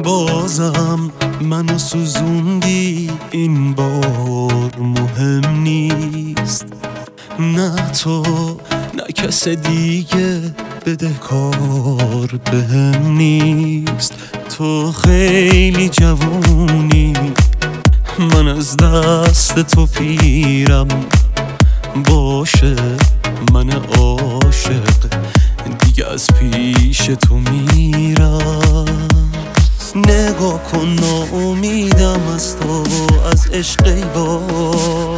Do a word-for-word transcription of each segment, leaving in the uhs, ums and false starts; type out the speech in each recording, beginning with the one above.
بازم منو سوزوندی، این بار مهم نیست. نه تو نه کس دیگه بدهکار بهم نیست. تو خیلی جوونی، من از دست تو پیرم. باشه من عاشق دیگه از پیش تو میرم. نگاه کن ناامیدم از تو، از عشق ای بابا.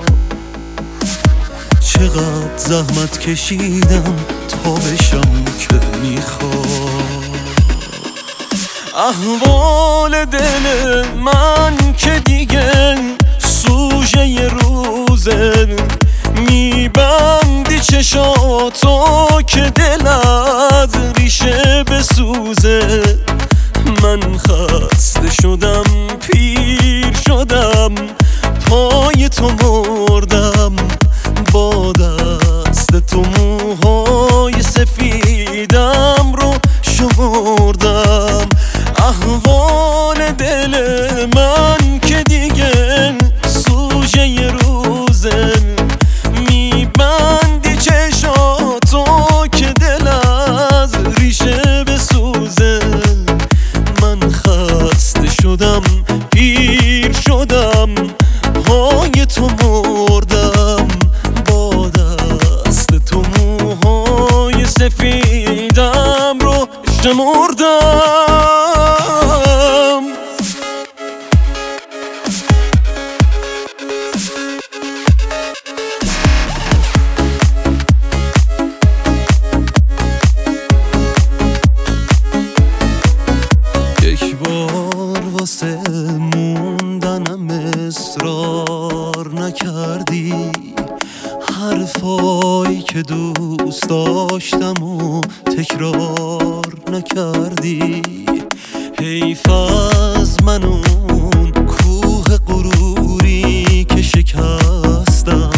چقدر زحمت کشیدم تا بشم که میخوام. احوال دل من که دیگه سوژه ی روزه، میبندی چشاتو که دلت ریشه بسوزه. من خسته شدم، پیر شدم، پای تو مردم، با دست تو موهای سفیدم رو شمردم. احوال دل من که دیگه سوژه ی روزه، میبندی چشاتو که دل از ریشه بسوزه. من خسته شدم، پیر شدم، پای تو مردم، با دست تو موهای سفیدم رو شمردم. یک بار واسه موندنم اصرار نکردی، حرفایی که دوست داشتم و تکرار نکردی. حیف از من اون کوه غروری که شکستم.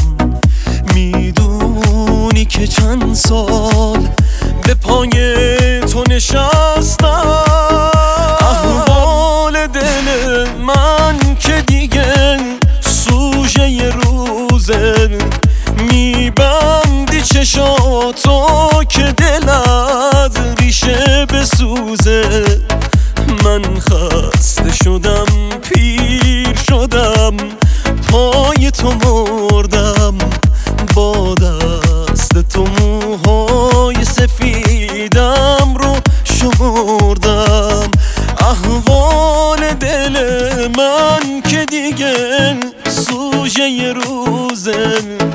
میدونی که چند سال به پای تو نشستم. احوال دل من که دیگه سوژه ی روزه، میبندی چشاتو که دلت ریشه بسوزه. من خسته شدم، پیر شدم، پای تو مردم، با دست تو موهای سفیدم رو شمردم. احوال دل من که دیگه سوژه ی روزه،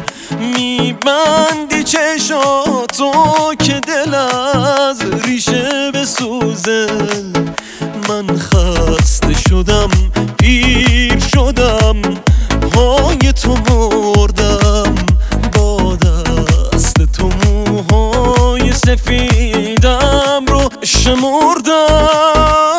میبندی چشاتو که دل از ریشه بسوزه. من خسته شدم، پیر شدم، پای تو مردم، با دست تو موهای سفیدم رو شمردم.